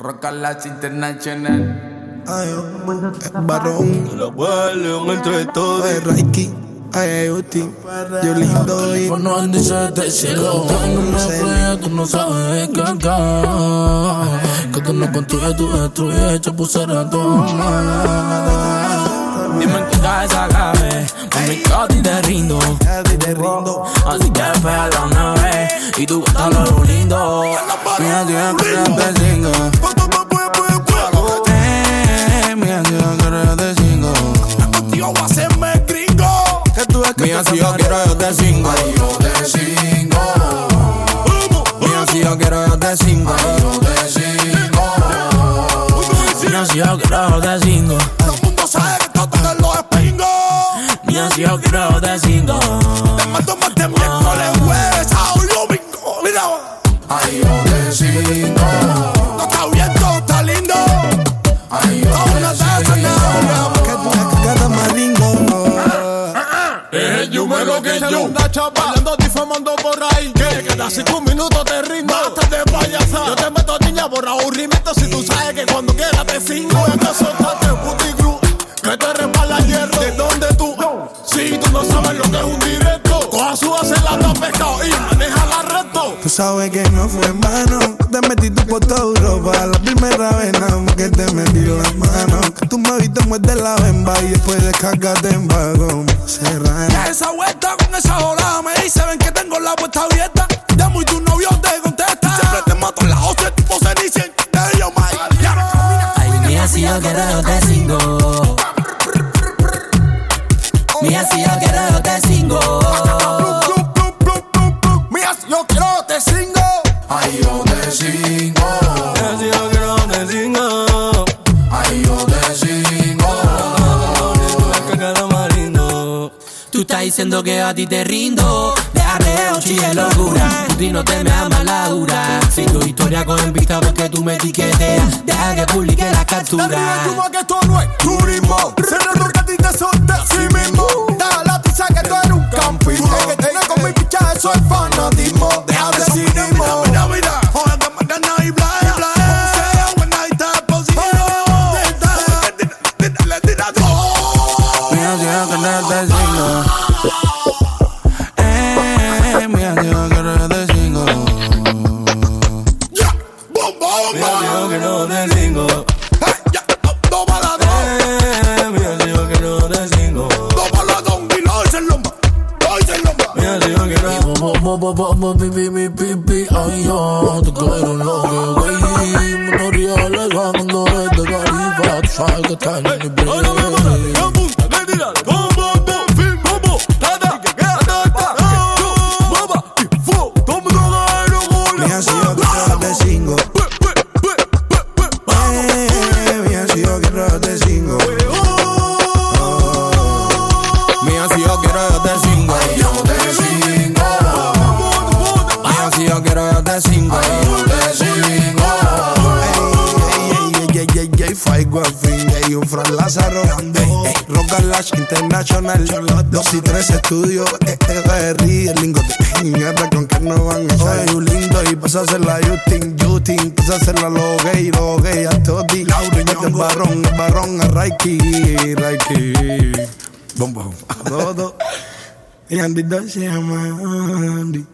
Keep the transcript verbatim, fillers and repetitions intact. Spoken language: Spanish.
Rocalash International. Ay, oh, Barón. Lo vuelven entre todos. Ay, Raiki. Ay, Uti. Yo lindo y no dice te cielo. No me frías, tú no sabes qué acá. Que tú no construyes, tú destruyes. Chapucera toma. Dime en qué cabeza cabe. Mami, que a ti te rindo. Así que espera una vez. Y tú bótalo lo lindo. Mira, tío, que ya te cingo. Eh, mira, tío, que ya te cingo. Tío, va a hacerme gringo. Que tú es que mira, si yo quiero, yo te cingo. Ay, yo te cingo. Mira, si yo quiero, yo te cingo. Ay, yo te cingo. Mira, si yo quiero, yo te cingo. Todo el mundo sabe que tú tienes los espingos. Mira, si yo quiero, yo te cingo. Te mato más de miércoles, jueves, sábado y domingo. Mira. Ay, yo te cingo. No está bien, todo está lindo. Ay, yo No, no te te hace cingo. nada. Que tú es que cada maringo. Es yo me lo que yo. Bailando, difamando por ahí. Que cada cinco minutos te rindo. Basta de payasa. Yo te meto niña por aburrimiento. Si tú sabes que cuando quieras te cingo. Es que soltaste puti gru. Que te respalda el hierro. ¿De dónde tú? Si tú no sabes lo que es un directo. Coja su base, la da pescado y maneja la reto. Tú sabes que no fue en vano. Te metí tú por toda Europa. La primera vez nada más que te metí la mano. Que tú me viste muerde la bemba. Y después descargate en vagón. Serrana. Esa vuelta con esa ola me dice ven que tengo la puerta abierta. Llamo y tu novio te contesta. Siempre te mato en la hostia tipo Cenicienta. Yo, Mike. Ay, mira, si yo quiero, yo te cingo. Mira, si yo quiero, yo te cingo. Mira, si yo quiero te cingo. Ay, yo te cingo. Mira, si yo quiero, yo te cingo. Ay, yo te cingo. Que cada más lindo. Tú estás diciendo que a ti te rindo. Déjame chille locura. Tú no te me amas la dura. Si tu historia con vista porque tú me etiqueteas. Deja que publique la captura. Como que esto no es turismo. Cerrando que a ti te solté así mismo. Deja la pizza que tú eres un campito. Que tenga con mi picha, eso es fanatismo. Deja de cinismo. Mira, mira, joder, que me gana y playa. Sea buena y te posición. Le tira todo. Mira, si yo quiero, yo te cingo. Eh, mira, si yo quiero, yo te cingo. Ya, bom, bom, Mira, si yo bom. quiero, yo te cingo. Hey, ya, toma la dos. Eh, mira, si yo quiero, yo te cingo. Toma la dos y lo hice en lomba. Lo hice en lomba. Mira, si yo quiero. Bo, bo, bo, bo, bo, pipi, mi pipi, ay, yo te quiero lo que güey. Monoría le ganando desde Caribe. Tú sabes que está en el play. Mira, si yo quiero te cingo. Eh, mira, si yo quiero te cingo. Mira, si yo quiero, yo te cingo. Ay, yo te cingo. Mira, si yo quiero, yo te cingo. Ay, yo te cingo. Ey, ey, ey, ey, ey, Faigo al fin, ey, un Fran Lázaro. Rocalash International, dos y tres estudios, eh, eh, eh, ríe el lingote. Mierda, con que no van a echar. Oye, un lindo y pasa a hacer la Yutin, Yutin, pasa a hacer la lo gay, lo gay, a todi. Este barrón, el barrón, a Raiki, Raiki. Bom, bom. Todo. Y Andy se llama Andy.